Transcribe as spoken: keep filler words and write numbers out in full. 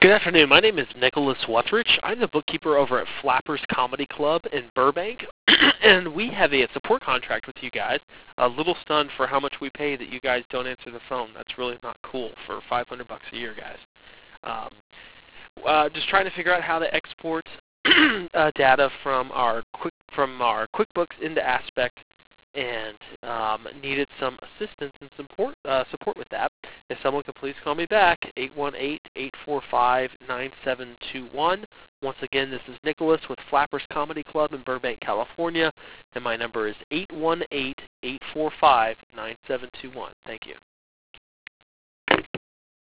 Good afternoon. My name is Nicholas Wutrich. I'm the bookkeeper over at Flappers Comedy Club in Burbank, and we have a support contract with you guys. A little stunned for how much we pay that you guys don't answer the phone. That's really not cool for five hundred bucks a year, guys. Um, uh, just trying to figure out how to export uh, data from our quick from our QuickBooks into Aspect, and um, needed some assistance and support uh, support with that. If someone could please call me back, eight one eight, eight four five, nine seven two one. Once again, this is Nicholas with Flappers Comedy Club in Burbank, California, and my number is eight one eight, eight four five, nine seven two one. Thank you.